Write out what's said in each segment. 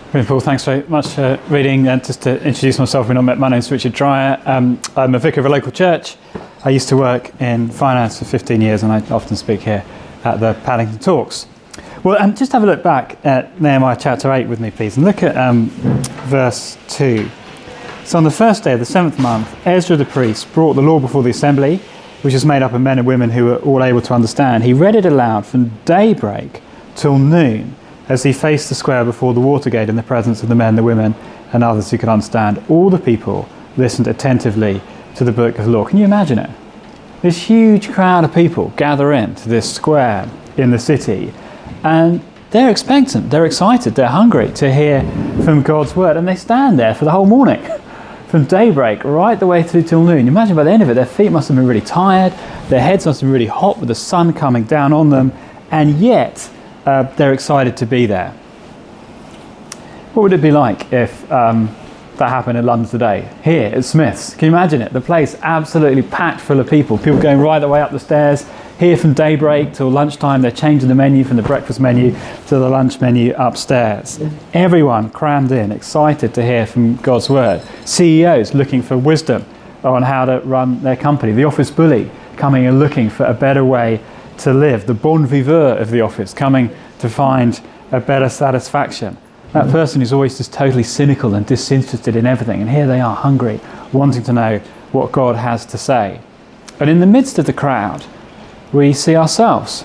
Brilliant, Paul. Thanks very much for reading. Just to introduce myself, my name's Richard Dreyer. I'm a vicar of a local church. I used to work in finance for 15 years and I often speak here at the Paddington Talks. Well, just have a look back at Nehemiah chapter 8 with me, please, and look at verse 2. So on the first day of the 7th month, Ezra the priest brought the law before the assembly, which was made up of men and women who were all able to understand. He read it aloud from daybreak till noon, as he faced the square before the Watergate in the presence of the men, the women, and others who could understand. All the people listened attentively to the book of the law. Can you imagine it? This huge crowd of people gather into this square in the city, and they're expectant, they're excited, they're hungry to hear from God's word, and they stand there for the whole morning, from daybreak right the way through till noon. You imagine by the end of it, their feet must have been really tired, their heads must have been really hot with the sun coming down on them, and yet they're excited to be there. What would it be like if that happened in London today? Here at Smith's, can you imagine it? The place absolutely packed full of people going right the way up the stairs, here from daybreak till lunchtime. They're changing the menu from the breakfast menu to the lunch menu upstairs. Everyone crammed in, excited to hear from God's word. CEOs looking for wisdom on how to run their company. The office bully coming and looking for a better way to live. The bon viveur of the office coming to find a better satisfaction. That person who's always just totally cynical and disinterested in everything, and here they are hungry, wanting to know what God has to say. And in the midst of the crowd, we see ourselves.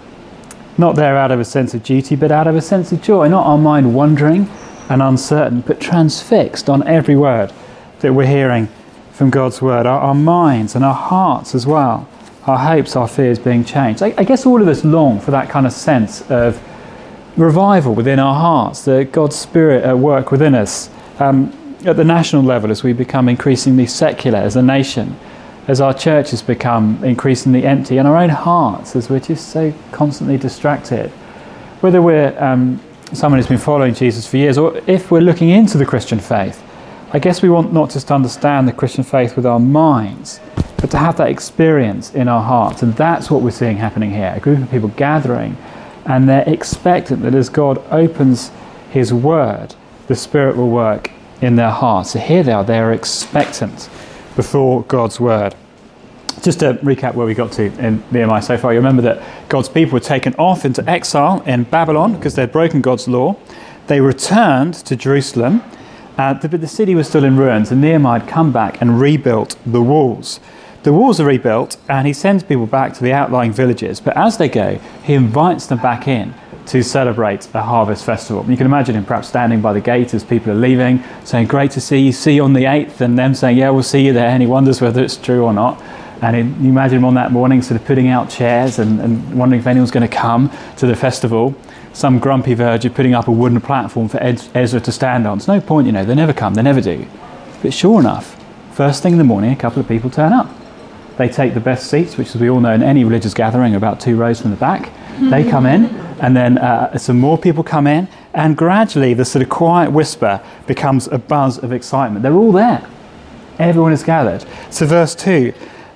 Not there out of a sense of duty, but out of a sense of joy. Not our mind wandering and uncertain, but transfixed on every word that we're hearing from God's word. Our minds and our hearts as well. Our hopes, our fears being changed. I guess all of us long for that kind of sense of revival within our hearts, the God's Spirit at work within us. At the national level, as we become increasingly secular as a nation, as our churches become increasingly empty, and our own hearts, as we're just so constantly distracted. Whether we're someone who's been following Jesus for years, or if we're looking into the Christian faith, I guess we want not just to understand the Christian faith with our minds, but to have that experience in our hearts. And that's what we're seeing happening here. A group of people gathering, and they're expectant that as God opens his word, the Spirit will work in their hearts. So here they are, they're expectant before God's word. Just to recap where we got to in Nehemiah so far, you remember that God's people were taken off into exile in Babylon because they'd broken God's law. They returned to Jerusalem, but the city was still in ruins, and Nehemiah had come back and rebuilt the walls. The walls are rebuilt, and he sends people back to the outlying villages, but as they go, he invites them back in to celebrate a harvest festival. You can imagine him perhaps standing by the gate as people are leaving, saying, "Great to see you on the 8th," and them saying, "Yeah, we'll see you there," and he wonders whether it's true or not. And you imagine him on that morning sort of putting out chairs and wondering if anyone's going to come to the festival. Some grumpy verger putting up a wooden platform for Ezra to stand on. It's no point, they never come, they never do. But sure enough, first thing in the morning, a couple of people turn up. They take the best seats, which as we all know in any religious gathering are about 2 rows from the back. They come in, and then some more people come in, and gradually the sort of quiet whisper becomes a buzz of excitement. They're all there. Everyone is gathered. So verse 2,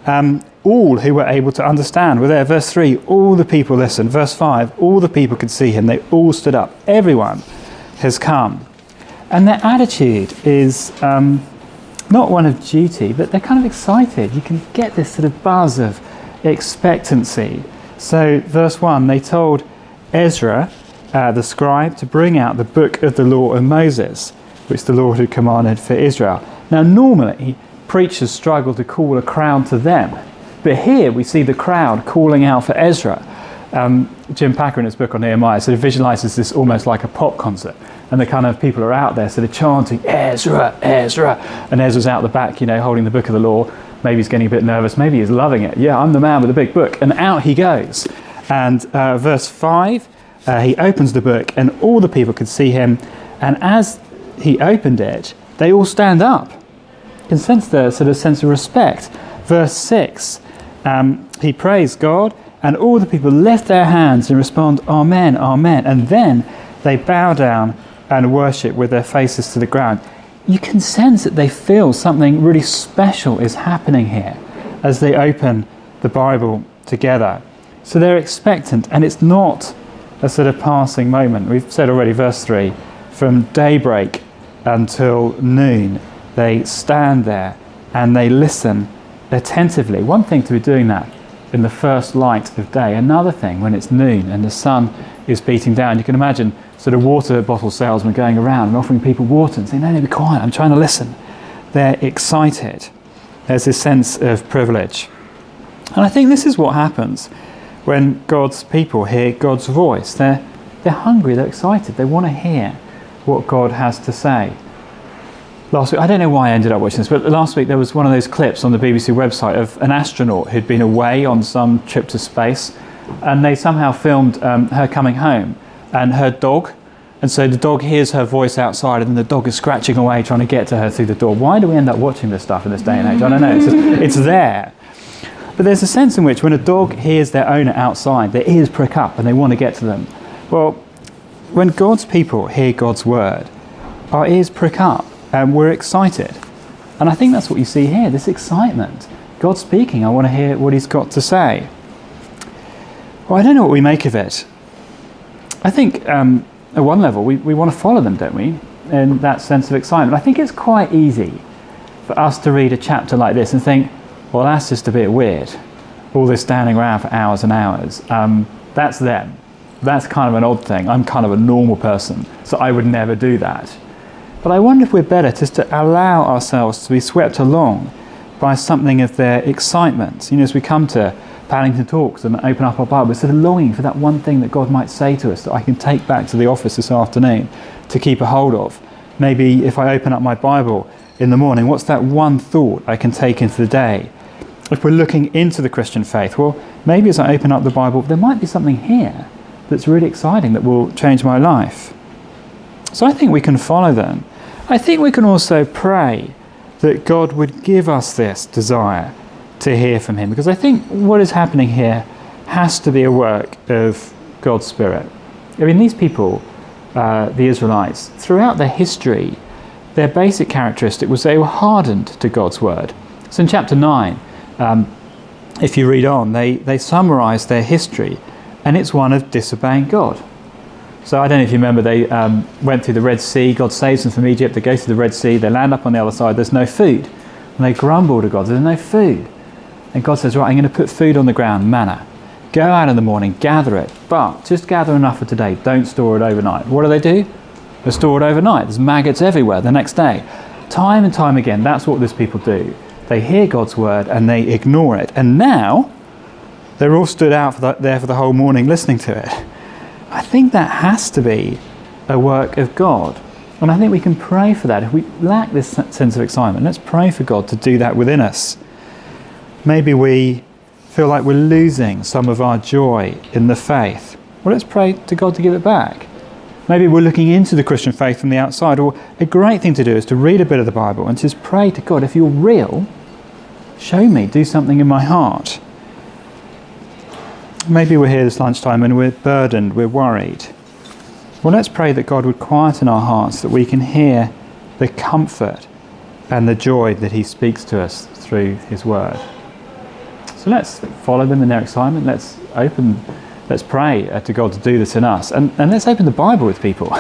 all who were able to understand were there. Verse 3, all the people listened. Verse 5, all the people could see him. They all stood up. Everyone has come. And their attitude is not one of duty, but they're kind of excited. You can get this sort of buzz of expectancy. So verse 1, they told Ezra, the scribe, to bring out the book of the law of Moses, which the Lord had commanded for Israel. Now normally, preachers struggle to call a crowd to them, but here we see the crowd calling out for Ezra. Jim Packer in his book on Nehemiah sort of visualizes this almost like a pop concert, and the kind of people are out there sort of chanting, "Ezra, Ezra," and Ezra's out the back, holding the book of the law. Maybe he's getting a bit nervous, maybe he's loving it. Yeah, I'm the man with the big book. And out he goes. And verse 5, he opens the book, and all the people could see him, and as he opened it, they all stand up. You can sense the sort of sense of respect. Verse 6, he praised God, and all the people lift their hands and respond, "Amen, amen." And then they bow down and worship with their faces to the ground. You can sense that they feel something really special is happening here as they open the Bible together. So they're expectant, and it's not a sort of passing moment. We've said already, verse 3, from daybreak until noon. They stand there and they listen attentively. One thing to be doing that in the first light of day. Another thing when it's noon and the sun is beating down. You can imagine sort of water bottle salesmen going around and offering people water and saying, no, be quiet, I'm trying to listen. They're excited. There's this sense of privilege. And I think this is what happens when God's people hear God's voice. They're hungry, they're excited, they want to hear what God has to say. Last week, I don't know why I ended up watching this, but last week there was one of those clips on the BBC website of an astronaut who'd been away on some trip to space, and they somehow filmed her coming home and her dog. And so the dog hears her voice outside, and then the dog is scratching away trying to get to her through the door. Why do we end up watching this stuff in this day and age? I don't know. It's there. But there's a sense in which when a dog hears their owner outside, their ears prick up and they want to get to them. Well, when God's people hear God's word, our ears prick up and we're excited. And I think that's what you see here, this excitement. God's speaking, I want to hear what he's got to say. Well, I don't know what we make of it. I think at one level we want to follow them, don't we? In that sense of excitement. I think it's quite easy for us to read a chapter like this and think, well, that's just a bit weird. All this standing around for hours and hours. That's them. That's kind of an odd thing. I'm kind of a normal person, so I would never do that. But I wonder if we're better just to allow ourselves to be swept along by something of their excitement. You know, as we come to Paddington Talks and open up our Bible, we're sort of longing for that one thing that God might say to us that I can take back to the office this afternoon to keep a hold of. Maybe if I open up my Bible in the morning, what's that one thought I can take into the day? If we're looking into the Christian faith, well, maybe as I open up the Bible, there might be something here that's really exciting that will change my life. So I think we can follow them. I think we can also pray that God would give us this desire to hear from him, because I think what is happening here has to be a work of God's Spirit. I mean, these people, the Israelites, throughout their history, their basic characteristic was they were hardened to God's word. So in chapter 9, if you read on, they summarize their history, and it's one of disobeying God. So I don't know if you remember, they went through the Red Sea, God saves them from Egypt, they go through the Red Sea, they land up on the other side, there's no food. And they grumble to God, there's no food. And God says, right, I'm going to put food on the ground, manna. Go out in the morning, gather it, but just gather enough for today, don't store it overnight. What do? They store it overnight. There's maggots everywhere the next day. Time and time again, that's what these people do. They hear God's word and they ignore it. And now, they're all stood out there for the whole morning listening to it. I think that has to be a work of God. And I think we can pray for that. If we lack this sense of excitement, let's pray for God to do that within us. Maybe we feel like we're losing some of our joy in the faith. Well, let's pray to God to give it back. Maybe we're looking into the Christian faith from the outside. Or a great thing to do is to read a bit of the Bible and just pray to God, if you're real, show me, do something in my heart. Maybe we're here this lunchtime and we're burdened, we're worried. Well, let's pray that God would quieten our hearts, that we can hear the comfort and the joy that he speaks to us through his word. So let's follow them in their excitement. Let's pray to God to do this in us. And let's open the Bible with people.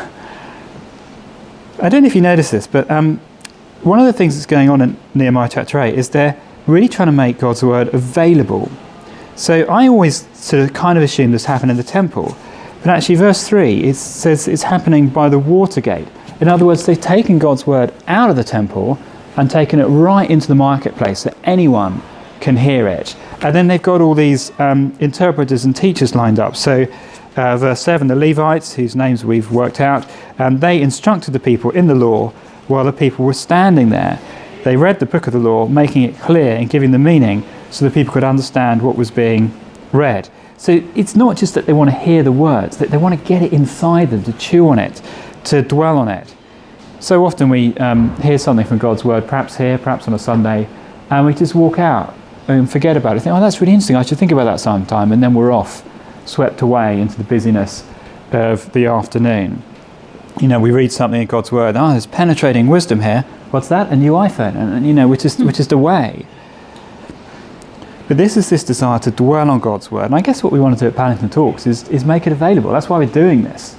I don't know if you notice this, but one of the things that's going on in Nehemiah chapter 8 is they're really trying to make God's word available. So I always sort of kind of assume this happened in the temple. But actually verse 3, it says it's happening by the water gate. In other words, they've taken God's word out of the temple and taken it right into the marketplace so anyone can hear it. And then they've got all these interpreters and teachers lined up. So verse 7, the Levites, whose names we've worked out, they instructed the people in the law while the people were standing there. They read the book of the law, making it clear and giving the meaning so that people could understand what was being read. So it's not just that they want to hear the words, that they want to get it inside them, to chew on it, to dwell on it. So often we hear something from God's word, perhaps here, perhaps on a Sunday, and we just walk out and forget about it. Think, oh, that's really interesting, I should think about that sometime, and then we're off, swept away into the busyness of the afternoon. You know, we read something in God's word, oh, there's penetrating wisdom here. What's that? A new iPhone. And you know, we're just away. But this is this desire to dwell on God's word. And I guess what we want to do at Paddington Talks is make it available. That's why we're doing this.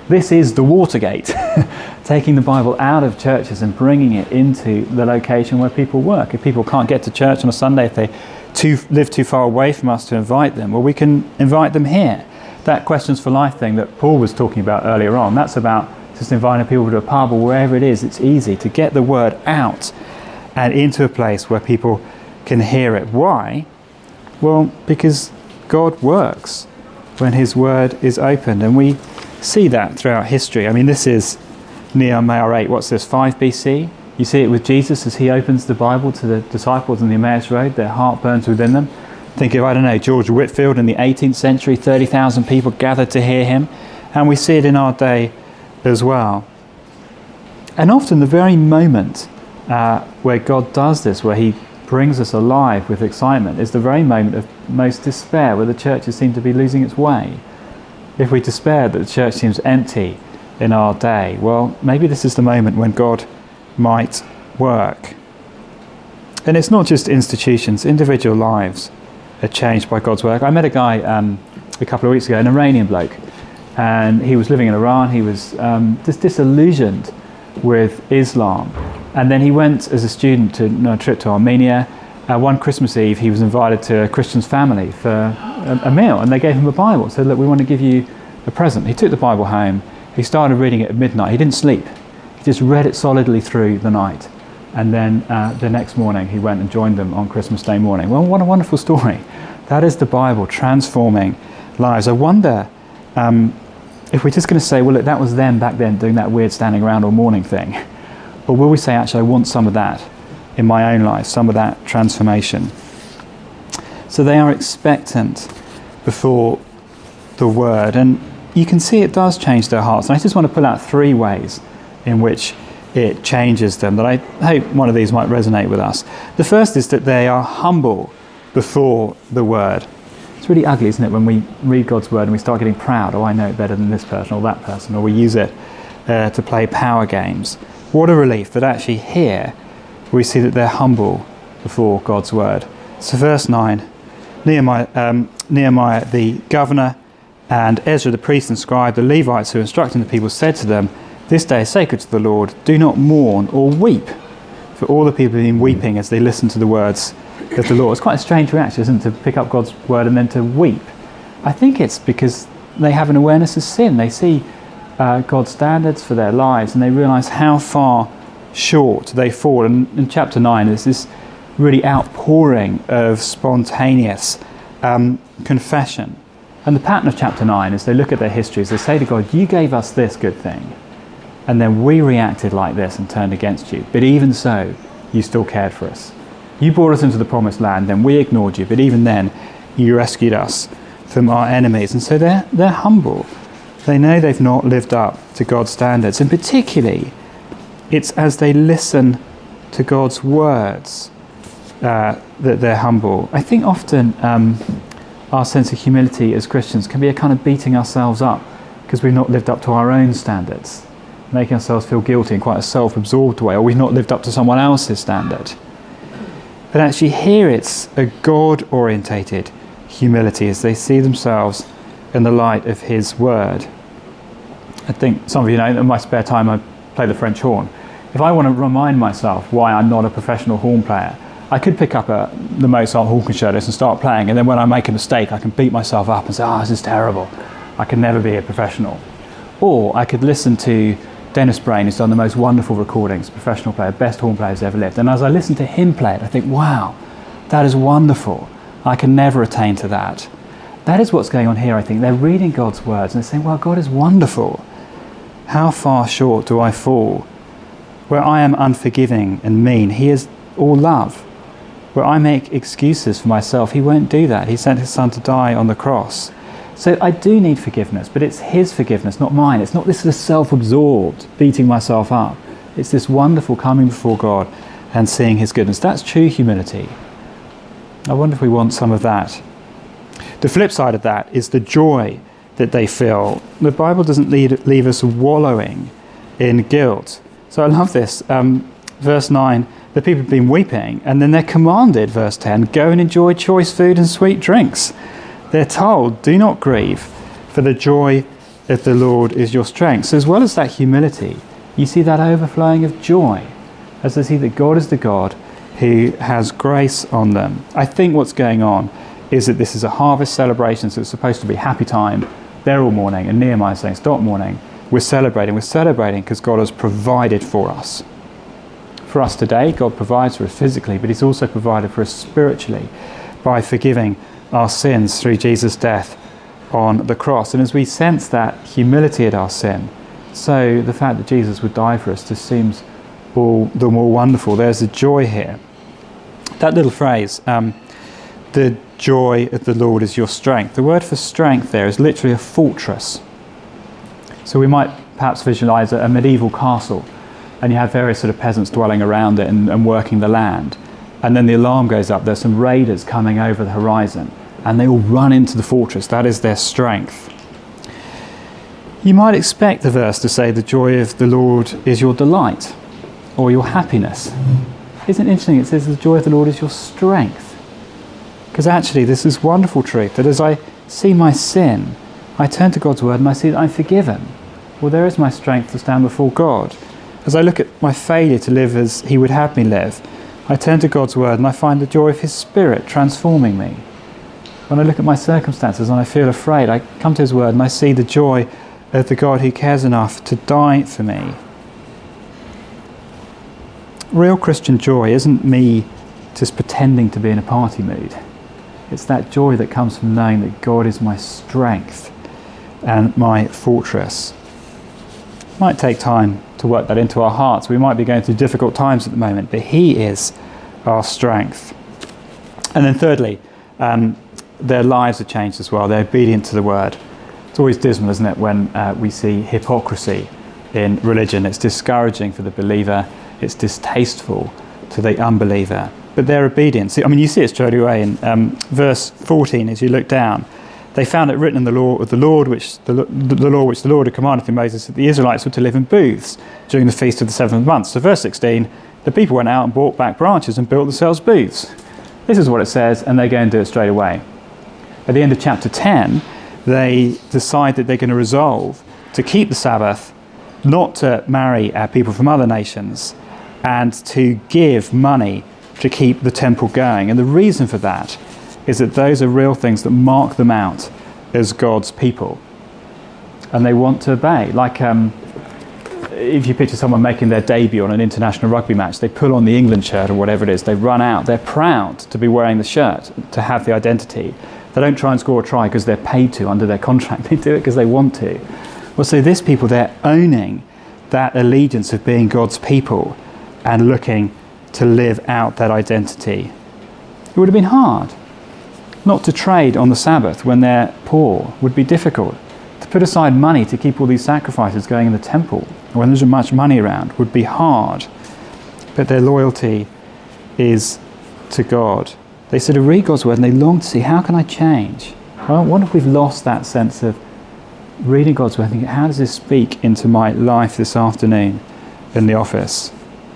This is the Watergate, taking the Bible out of churches and bringing it into the location where people work. If people can't get to church on a Sunday, if they live too far away from us to invite them, well, we can invite them here. That Questions for Life thing that Paul was talking about earlier on, that's about just inviting people to a pub or wherever it is. It's easy to get the word out and into a place where people can hear it. Why? Well, because God works when his word is opened, and we see that throughout history. I mean, this is Nehemiah 8. What's this, 5 BC? You see it with Jesus as he opens the Bible to the disciples on the Emmaus Road. Their heart burns within them. Think of, I don't know, George Whitefield in the 18th century, 30,000 people gathered to hear him. And we see it in our day as well. And often the very moment where God does this, where he brings us alive with excitement, is the very moment of most despair, where the churches seem to be losing its way. If we despair that the church seems empty in our day, well, maybe this is the moment when God might work. And it's not just institutions, individual lives are changed by God's work. I met a guy a couple of weeks ago, an Iranian bloke, and he was living in Iran. He was just disillusioned with Islam. And then he went as a student on a trip to Armenia. One Christmas Eve, he was invited to a Christian's family for a meal, and they gave him a Bible. Said, look, we want to give you a present. He took the Bible home. He started reading it at midnight. He didn't sleep. He just read it solidly through the night. And then the next morning, he went and joined them on Christmas Day morning. Well, what a wonderful story. That is the Bible transforming lives. I wonder if we're just going to say, well, look, that was them back then doing that weird standing around all morning thing. Or will we say, actually, I want some of that in my own life, some of that transformation? So they are expectant before the word. And you can see it does change their hearts. And I just want to pull out 3 ways in which it changes them, that I hope one of these might resonate with us. The first is that they are humble before the word. It's really ugly, isn't it, when we read God's word and we start getting proud. Oh, I know it better than this person or that person, or we use it to play power games. What a relief that actually here we see that they're humble before God's word. So verse 9, Nehemiah the governor and Ezra the priest and scribe, the Levites who were instructing the people, said to them, "This day is sacred to the Lord. Do not mourn or weep." For all the people have been weeping as they listen to the words of the Lord. It's quite a strange reaction, isn't it, to pick up God's word and then to weep. I think it's because they have an awareness of sin. They see God's standards for their lives and they realise how far short they fall. And in chapter 9, there's this really outpouring of spontaneous confession. And the pattern of chapter 9 is they look at their histories, they say to God, you gave us this good thing, and then we reacted like this and turned against you. But even so, you still cared for us. You brought us into the promised land, then we ignored you, but even then, you rescued us from our enemies. And so they're humble. They know they've not lived up to God's standards. And particularly, it's as they listen to God's words that they're humble. I think often our sense of humility as Christians can be a kind of beating ourselves up because we've not lived up to our own standards, making ourselves feel guilty in quite a self-absorbed way, or we've not lived up to someone else's standard. But actually here it's a God-orientated humility as they see themselves in the light of his word. I think some of you know, in my spare time I play the French horn. If I want to remind myself why I'm not a professional horn player, I could pick up the Mozart horn concertos and start playing, and then when I make a mistake I can beat myself up and say, this is terrible, I can never be a professional. Or I could listen to Dennis Brain, who's done the most wonderful recordings, professional player, best horn player who's ever lived. And as I listen to him play it, I think, wow, that is wonderful. I can never attain to that. That is what's going on here, I think. They're reading God's words and they're saying, well, God is wonderful. How far short do I fall? Where I am unforgiving and mean, he is all love. Where I make excuses for myself, he won't do that. He sent his son to die on the cross. So I do need forgiveness, but it's his forgiveness, not mine. It's not this sort of self-absorbed beating myself up. It's this wonderful coming before God and seeing his goodness. That's true humility. I wonder if we want some of that. The flip side of that is the joy that they feel. The Bible doesn't leave us wallowing in guilt. So I love this. Verse 9, the people have been weeping, and then they're commanded, verse 10, go and enjoy choice food and sweet drinks. They're told, do not grieve, for the joy of the Lord is your strength. So as well as that humility, you see that overflowing of joy, as they see that God is the God who has grace on them. I think what's going on is that this is a harvest celebration, so it's supposed to be happy time. They're all mourning, and Nehemiah is saying, stop mourning. We're celebrating because God has provided for us. For us today, God provides for us physically, but he's also provided for us spiritually by forgiving our sins through Jesus' death on the cross. And as we sense that humility at our sin, so the fact that Jesus would die for us just seems all the more wonderful. There's a joy here. That little phrase, the joy of the Lord is your strength. The word for strength there is literally a fortress. So we might perhaps visualize a medieval castle, and you have various sort of peasants dwelling around it and working the land. And then the alarm goes up, there's some raiders coming over the horizon, and they all run into the fortress. That is their strength. You might expect the verse to say the joy of the Lord is your delight, or your happiness. Isn't it interesting? It says the joy of the Lord is your strength. Because actually this is wonderful truth, that as I see my sin, I turn to God's word and I see that I'm forgiven. Well, there is my strength to stand before God. As I look at my failure to live as he would have me live, I turn to God's word and I find the joy of his Spirit transforming me. When I look at my circumstances and I feel afraid, I come to his word and I see the joy of the God who cares enough to die for me. Real Christian joy isn't me just pretending to be in a party mood. It's that joy that comes from knowing that God is my strength and my fortress. It might take time to work that into our hearts. We might be going through difficult times at the moment, but he is our strength. And then thirdly, their lives are changed as well. They're obedient to the word. It's always dismal, isn't it, when we see hypocrisy in religion. It's discouraging for the believer. It's distasteful to the unbeliever. But their obedience, I mean, you see it straight away in verse 14 as you look down. They found it written in the law of the Lord, the law which the Lord had commanded through Moses, that the Israelites were to live in booths during the feast of the 7th month. So verse 16, the people went out and bought back branches and built themselves booths. This is what it says, and they go and do it straight away. At the end of chapter 10, they decide that they're going to resolve to keep the Sabbath, not to marry people from other nations, and to give money to keep the temple going. And the reason for that is that those are real things that mark them out as God's people. And they want to obey. Like if you picture someone making their debut on an international rugby match, they pull on the England shirt or whatever it is, they run out, they're proud to be wearing the shirt, to have the identity. They don't try and score a try because they're paid to under their contract, they do it because they want to. Well, so this people, they're owning that allegiance of being God's people and looking to live out that identity. It would have been hard. Not to trade on the Sabbath when they're poor would be difficult. To put aside money to keep all these sacrifices going in the temple when there's much money around would be hard. But their loyalty is to God. They sort of read God's word and they long to see, how can I change? Well, what if we've lost that sense of reading God's word and thinking, how does this speak into my life this afternoon in the office?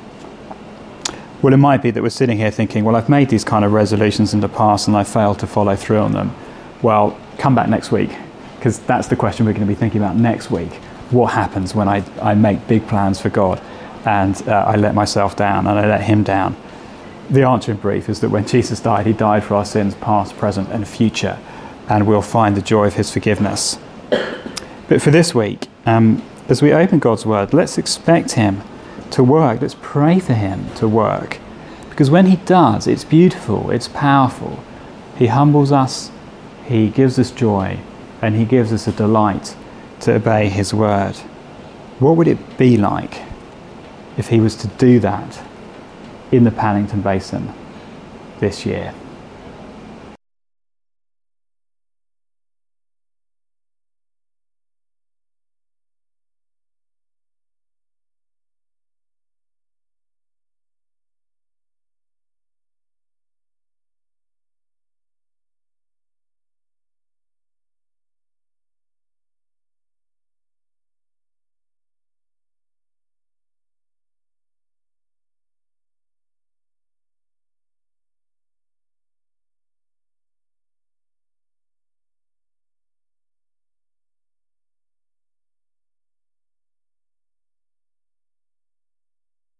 Well, it might be that we're sitting here thinking, well, I've made these kind of resolutions in the past and I failed to follow through on them. Well, come back next week, because that's the question we're going to be thinking about next week. What happens when I make big plans for God and I let myself down and I let him down? The answer in brief is that when Jesus died, he died for our sins past, present and future, and we'll find the joy of his forgiveness. But for this week, as we open God's word, let's expect him to work. Let's pray for him to work, because when he does, it's beautiful, it's powerful. He humbles us, he gives us joy, and he gives us a delight to obey his word. What would it be like if he was to do that in the Paddington Basin this year?